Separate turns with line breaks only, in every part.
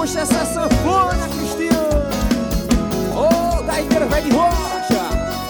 puxa essa sanfona, Cristiano. Ô, gaiteiro velho de rocha.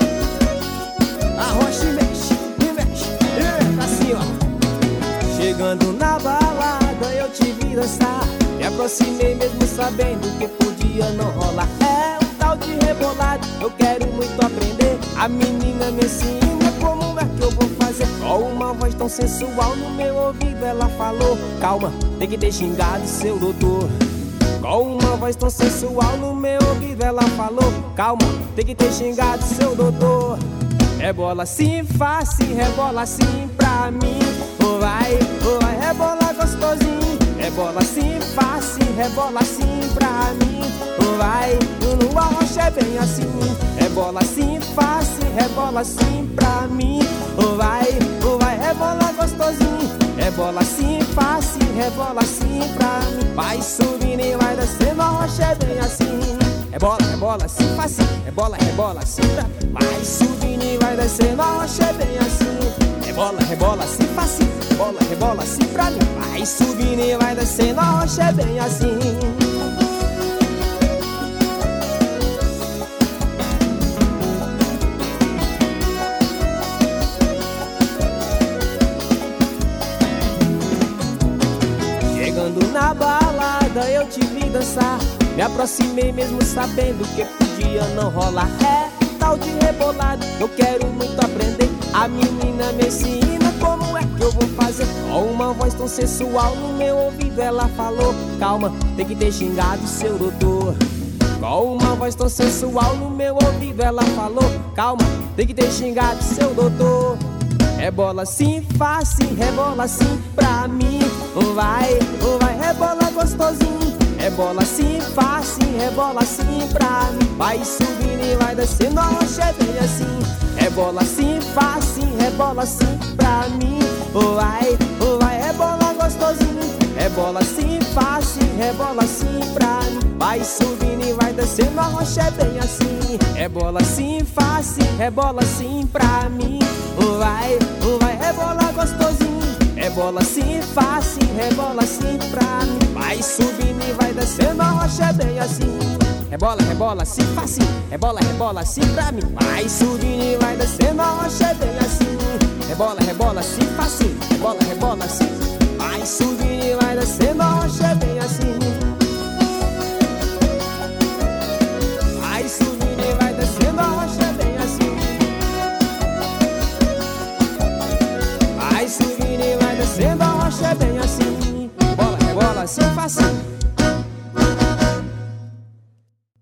A rocha mexe, assim ó. Chegando na balada eu te vi dançar. Me aproximei mesmo sabendo que podia não rolar. É um tal de rebolado, eu quero muito aprender. A menina me ensina como é que eu vou fazer. Com uma voz tão sensual no meu ouvido ela falou: calma, tem que ter xingado seu doutor. Com uma voz tão sensual no meu ouvido ela falou: calma, tem que ter xingado seu doutor. Rebola assim, fácil, rebola assim pra mim. Vai, rebola gostosinho. Rebola assim, fácil, rebola assim pra mim. Vai, no arrocha é bem assim. Rebola assim, fácil, rebola assim pra mim. Vai, rebola gostosinho. Rebola assim, fácil, rebola assim pra mim. Vai subindo e vai descendo, arrocha é bem assim. Rebola assim, fácil, rebola assim pra mim. Vai subindo e vai descendo, arrocha é bem assim. Rebola assim, fácil, rebola assim pra mim. Vai subindo e vai descendo, a rocha é bem assim. Chegando na balada eu te vi dançar. Me aproximei mesmo sabendo que podia não rolar. É tal de rebolado, eu quero muito aprender. A menina me ensina como é que eu vou fazer. Com uma voz tão sensual no meu ouvido ela falou: calma, tem que ter xingado seu doutor. Com uma voz tão sensual no meu ouvido ela falou: calma, tem que ter xingado seu doutor. Rebola assim, fácil, rebola assim pra mim. Vai, rebola gostosinho. Rebola assim, fácil, rebola assim pra mim. Vai subindo e vai descendo, a rocha é bem assim. Rebola assim, fácil, rebola assim pra mim. Vai, rebola gostosinho. Rebola assim, fácil, rebola assim pra mim. Vai subindo e vai descendo, a rocha é bem assim. Rebola assim, fácil, rebola assim pra mim. Vai, rebola gostosinho. Rebola assim, fácil, rebola assim pra mim. Vai subindo e vai descendo, a rocha é bem assim. Rebola assim, fácil, rebola assim pra mim. Vai subindo e vai descendo, a rocha é bem assim. Rebola assim, fácil, rebola assim. Vai subindo e vai descendo, a rocha é bem assim. Vai subindo e vai descendo, a rocha é bem assim. Vai subindo e vai descendo, a rocha é bem assim. Rebola assim, fácil.